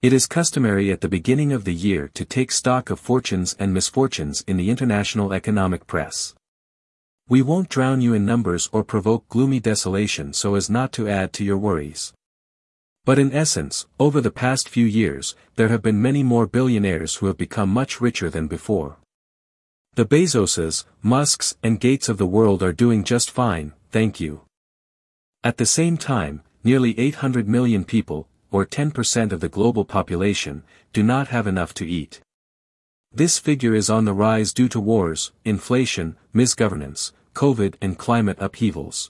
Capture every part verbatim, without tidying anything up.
It is customary at the beginning of the year to take stock of fortunes and misfortunes in the international economic press. We won't drown you in numbers or provoke gloomy desolation so as not to add to your worries. But in essence, over the past few years, there have been many more billionaires who have become much richer than before. The Bezoses, Musks, and Gates of the world are doing just fine, thank you. At the same time, nearly eight hundred million people, or ten percent of the global population, do not have enough to eat. This figure is on the rise due to wars, inflation, misgovernance, COVID and climate upheavals.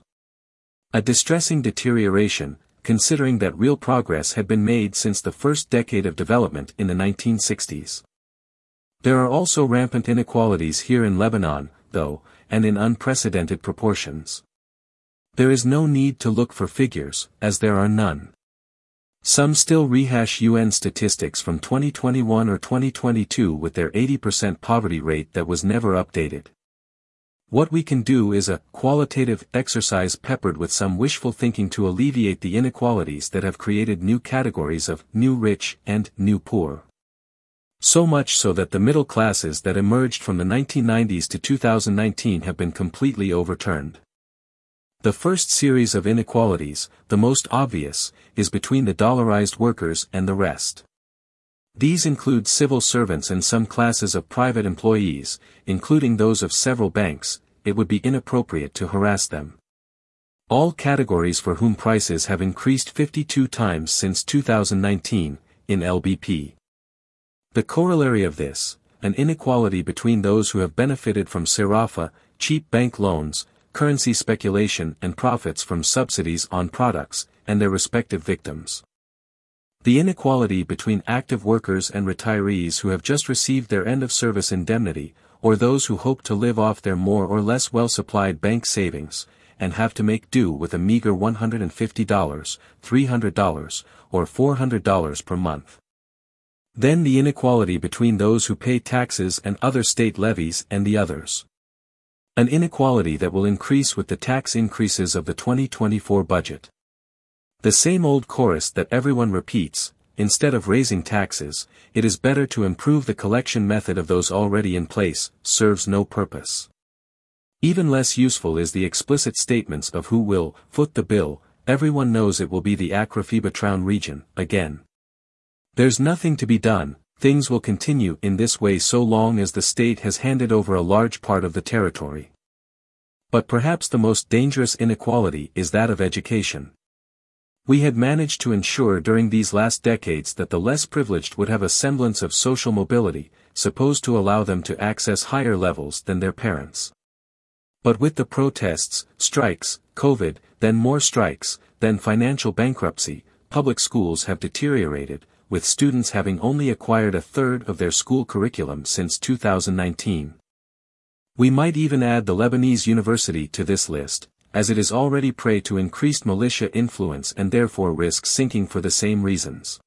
A distressing deterioration, considering that real progress had been made since the first decade of development in the nineteen sixties. There are also rampant inequalities here in Lebanon, though, and in unprecedented proportions. There is no need to look for figures, as there are none. Some still rehash U N statistics from twenty twenty-one or twenty twenty-two with their eighty percent poverty rate that was never updated. What we can do is a qualitative exercise peppered with some wishful thinking to alleviate the inequalities that have created new categories of new rich and new poor. So much so that the middle classes that emerged from the nineteen nineties to two thousand nineteen have been completely overturned. The first series of inequalities, the most obvious, is between the dollarized workers and the rest. These include civil servants and some classes of private employees, including those of several banks. It would be inappropriate to harass them. All categories for whom prices have increased fifty-two times since two thousand nineteen, in L B P. The corollary of this, an inequality between those who have benefited from Sarafa, cheap bank loans, currency speculation and profits from subsidies on products, and their respective victims. The inequality between active workers and retirees who have just received their end-of-service indemnity, or those who hope to live off their more or less well-supplied bank savings, and have to make do with a meager one hundred fifty dollars, three hundred dollars, or four hundred dollars per month. Then the inequality between those who pay taxes and other state levies and the others. An inequality that will increase with the tax increases of the twenty twenty-four budget. The same old chorus that everyone repeats: instead of raising taxes, it is better to improve the collection method of those already in place, serves no purpose. Even less useful is the explicit statements of who will foot the bill. Everyone knows it will be the Acre-Phoebe-Traun region, again. There's nothing to be done. Things will continue in this way so long as the state has handed over a large part of the territory. But perhaps the most dangerous inequality is that of education. We had managed to ensure during these last decades that the less privileged would have a semblance of social mobility, supposed to allow them to access higher levels than their parents. But with the protests, strikes, COVID, then more strikes, then financial bankruptcy, public schools have deteriorated, with students having only acquired a third of their school curriculum since two thousand nineteen. We might even add the Lebanese University to this list, as it is already prey to increased militia influence and therefore risks sinking for the same reasons.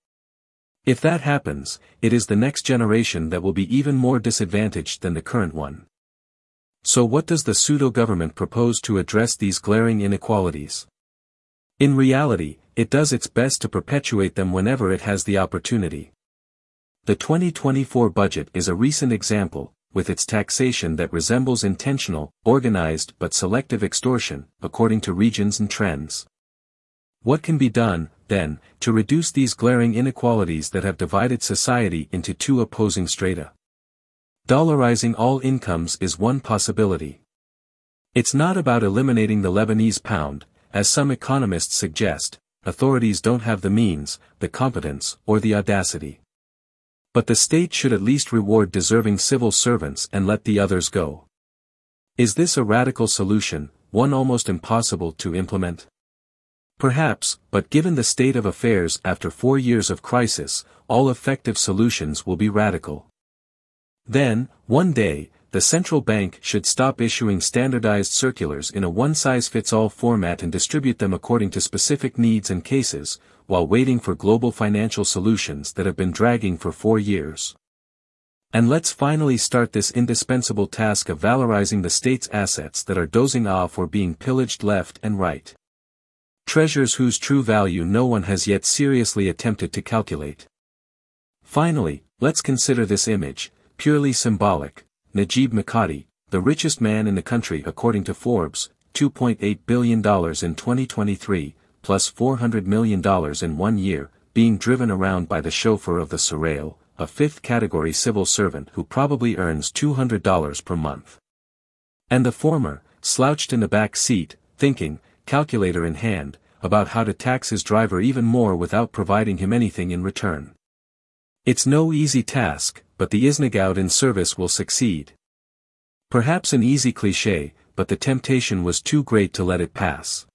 If that happens, it is the next generation that will be even more disadvantaged than the current one. So what does the pseudo-government propose to address these glaring inequalities? In reality, it does its best to perpetuate them whenever it has the opportunity. The twenty twenty-four budget is a recent example, with its taxation that resembles intentional, organized but selective extortion, according to regions and trends. What can be done, then, to reduce these glaring inequalities that have divided society into two opposing strata? Dollarizing all incomes is one possibility. It's not about eliminating the Lebanese pound, as some economists suggest. Authorities don't have the means, the competence, or the audacity. But the state should at least reward deserving civil servants and let the others go. Is this a radical solution, one almost impossible to implement? Perhaps, but given the state of affairs after four years of crisis, all effective solutions will be radical. Then, one day, the central bank should stop issuing standardized circulars in a one-size-fits-all format and distribute them according to specific needs and cases, while waiting for global financial solutions that have been dragging for four years. And let's finally start this indispensable task of valorizing the state's assets that are dozing off or being pillaged left and right. Treasures whose true value no one has yet seriously attempted to calculate. Finally, let's consider this image, purely symbolic. Najib Mikati, the richest man in the country according to Forbes, two point eight billion dollars in twenty twenty-three, plus four hundred million dollars in one year, being driven around by the chauffeur of the Serail, a fifth-category civil servant who probably earns two hundred dollars per month. And the former, slouched in the back seat, thinking, calculator in hand, about how to tax his driver even more without providing him anything in return. It's no easy task, but the Isnagaud in service will succeed. Perhaps an easy cliché, but the temptation was too great to let it pass.